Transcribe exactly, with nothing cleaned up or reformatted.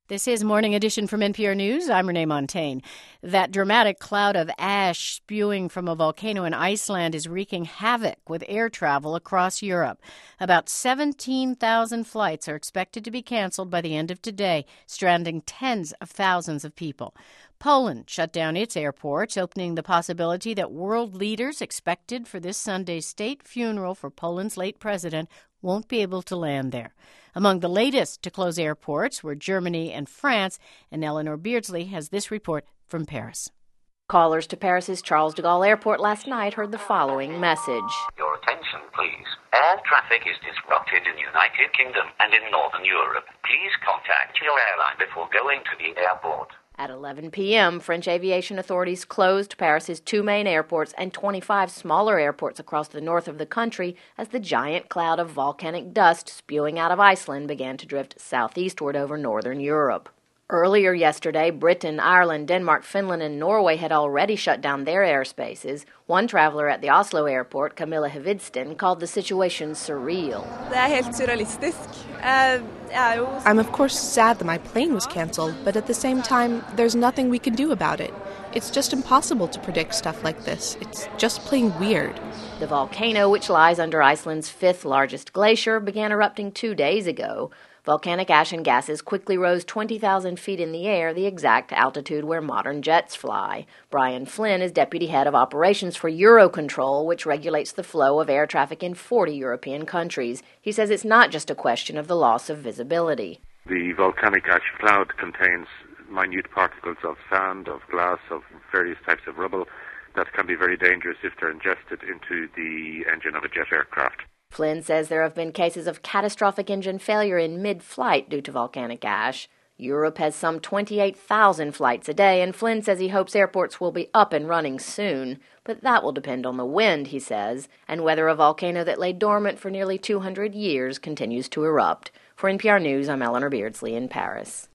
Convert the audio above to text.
This is Morning Edition from N P R News. I'm Renee Montaigne. That dramatic cloud of ash spewing from a volcano in Iceland is wreaking havoc with air travel across Europe. About seventeen thousand flights are expected to be canceled by the end of today, stranding tens of thousands of people. Poland shut down its airports, opening the possibility that world leaders expected for this Sunday's state funeral for Poland's late president won't be able to land there. Among the latest to close airports were Germany and France, and Eleanor Beardsley has this report from Paris. Callers to Paris's Charles de Gaulle Airport last night heard the following message. Your attention, please. Air traffic is disrupted in the United Kingdom and in Northern Europe. Please contact your airline before going to the airport. At eleven p.m., French aviation authorities closed Paris's two main airports and twenty-five smaller airports across the north of the country as the giant cloud of volcanic dust spewing out of Iceland began to drift southeastward over northern Europe. Earlier yesterday, Britain, Ireland, Denmark, Finland, and Norway had already shut down their airspaces. One traveler at the Oslo airport, Camilla Hvidsten, called the situation surreal. I'm of course sad that my plane was cancelled, but at the same time, there's nothing we can do about it. It's just impossible to predict stuff like this. It's just plain weird. The volcano, which lies under Iceland's fifth largest glacier, began erupting two days ago. Volcanic ash and gases quickly rose twenty thousand feet in the air, the exact altitude where modern jets fly. Brian Flynn is deputy head of operations for Eurocontrol, which regulates the flow of air traffic in forty European countries. He says it's not just a question of the loss of visibility. The volcanic ash cloud contains minute particles of sand, of glass, of various types of rubble that can be very dangerous if they're ingested into the engine of a jet aircraft. Flynn says there have been cases of catastrophic engine failure in mid-flight due to volcanic ash. Europe has some twenty-eight thousand flights a day, and Flynn says he hopes airports will be up and running soon. But that will depend on the wind, he says, and whether a volcano that lay dormant for nearly two hundred years continues to erupt. For N P R News, I'm Eleanor Beardsley in Paris.